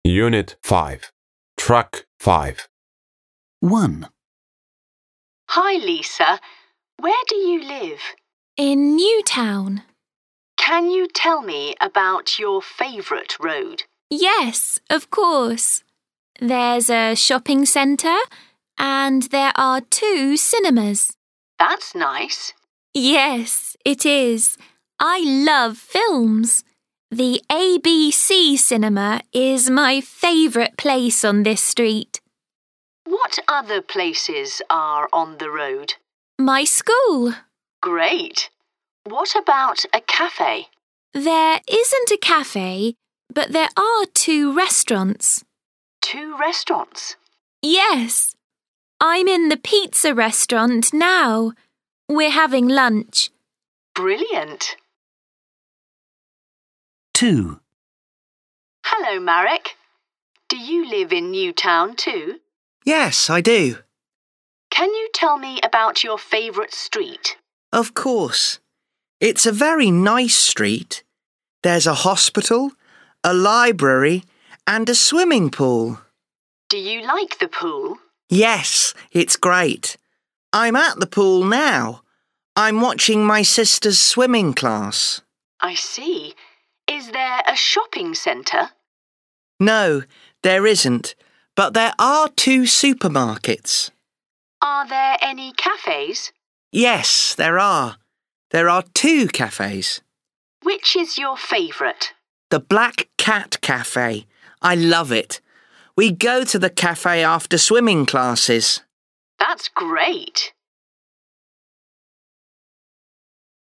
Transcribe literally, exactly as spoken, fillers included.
Unit five. Track five. one. Hi, Lisa. Where do you live? In Newtown. Can you tell me about your favourite road? Yes, of course. There's a shopping centre and there are two cinemas. That's nice. Yes, it is. I love films. The A B C cinema is my favourite place on this street. What other places are on the road? My school. Great. What about a cafe? There isn't a cafe, but there are two restaurants. Two restaurants? Yes. I'm in the pizza restaurant now. We're having lunch. Brilliant. two. Hello, Marek. Do you live in Newtown too? Yes, I do. Can you tell me about your favourite street? Of course. It's a very nice street. There's a hospital, a library, and a swimming pool. Do you like the pool? Yes, it's great. I'm at the pool now. I'm watching my sister's swimming class. I see. Is there a shopping centre? No, there isn't, but there are two supermarkets. Are there any cafes? Yes, there are. There are two cafes. Which is your favourite? The Black Cat Cafe. I love it. We go to the cafe after swimming classes. That's great.